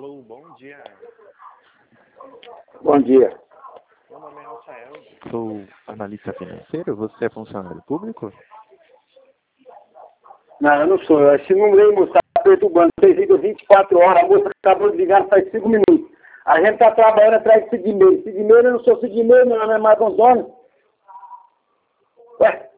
Alô, bom dia. Bom dia. Meu nome é Rafael. Sou analista financeiro. Você é funcionário público? Não, eu não sou. Esse número aí, moço, está perturbando. Vocês ligam 24 horas. A moça acabou de ligar faz 5 minutos. A gente está trabalhando atrás de Sidney. Sidney, eu não sou Sidney, meu nome é Marcos Antônio. Ué?